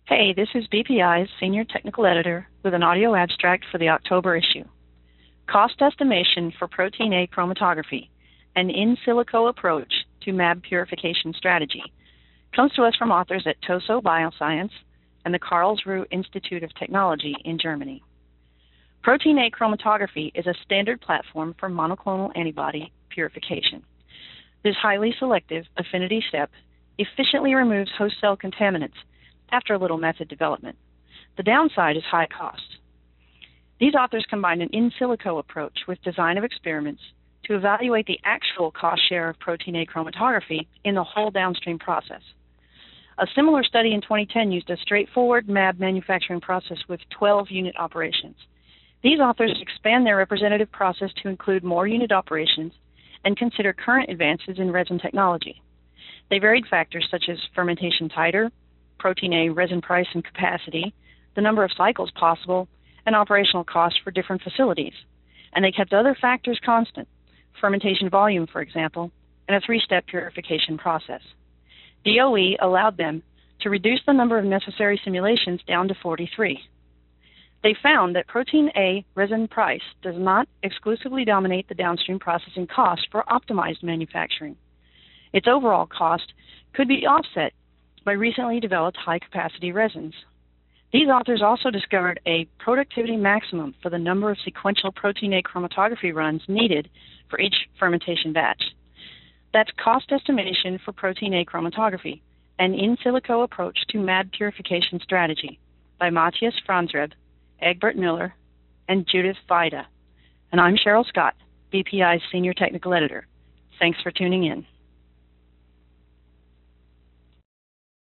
Hey, this is BPI's Senior Technical Editor with an audio abstract for the October issue. Cost Estimation for Protein A Chromatography, an in silico approach to mAb purification strategy, comes to us from authors at Toso Bioscience and the Karlsruhe Institute of Technology in Germany. Protein A chromatography is a standard platform for monoclonal antibody purification. This highly selective affinity step efficiently removes host cell contaminants after a little method development. The downside is high cost. These authors combined an in silico approach with design of experiments to evaluate the actual cost share of protein A chromatography in the whole downstream process. A similar study in 2010 used a straightforward mAb manufacturing process with 12 unit operations. These authors expand their representative process to include more unit operations and consider current advances in resin technology. They varied factors such as fermentation titer, protein A resin price and capacity, the number of cycles possible, and operational costs for different facilities. And they kept other factors constant, fermentation volume, for example, and a 3-step purification process. DOE allowed them to reduce the number of necessary simulations down to 43. They found that protein A resin price does not exclusively dominate the downstream processing cost for optimized manufacturing. Its overall cost could be offset by recently developed high-capacity resins. These authors also discovered a productivity maximum for the number of sequential protein A chromatography runs needed for each fermentation batch. That's cost estimation for protein A chromatography, an in silico approach to mAb purification strategy by Matthias Franzreb, Egbert Miller, and Judith Vida. And I'm Cheryl Scott, BPI's Senior Technical Editor. Thanks for tuning in.